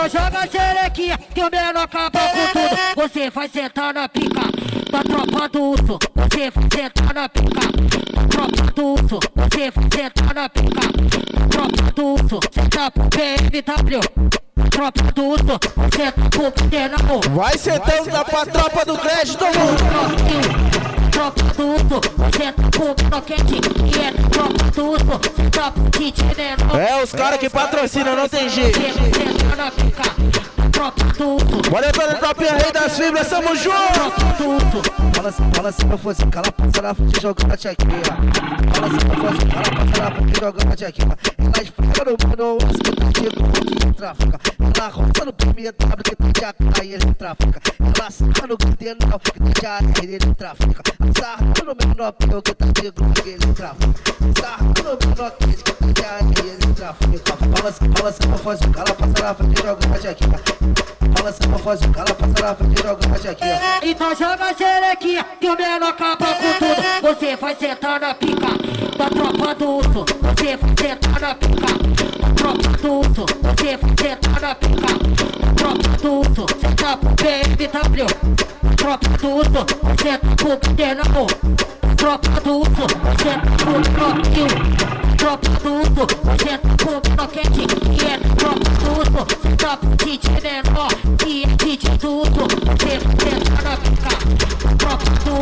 Então joga a xerequinha que o menor acaba com tudo. Você vai sentar na pica da tropa do urso. Você vai sentar na pica da tropa do urso. Você vai sentar na pica da tropa do urso. Senta pro BMW. Tropa do urso, senta pro Denamo. Vai sentando da tropa do crédito, mano. Tropa do urso, senta pro Pinoquete. E é tropa do urso, senta pro kit menor. É os caras que patrocinam, não tem jeito. Senta na pica, tropa do urso. Bora entrando, tropinha rei das fibras, tamo junto. Tropa do urso. Fala se eu fosse cala, passa na frente jogando a tchequinha. Fala se eu fosse cala, passa na frente jogando a tchequinha. Ela esfrega no mano, osso que tá chegando que trafica. Ela roça no BMW que tem de AK e ele trafica. Ela sarra no Grindenal que tem de AK e ele trafica. Sarra no menor que tá chegando que ele trafica. Sarra no menor que tem de AK e ele trafica. Fala se eu fosse cala, passa na frente jogando a tchequinha. Fala se eu fosse cala, passa na frente jogando a tchequinha. Então joga a xerequinha que o menor acaba com tudo. Você vai sentar na pica da tropa do urso. Você vai sentar na pica da tropa do urso. Você vai sentar na pica da tropa do urso. Senta pro BMW. Tropa do urso, senta pro Denamo. Tropa do urso, senta pro Pinocchio. Tropa do urso, senta pro Pinoquete. E é tropa do urso, senta pro kit menor.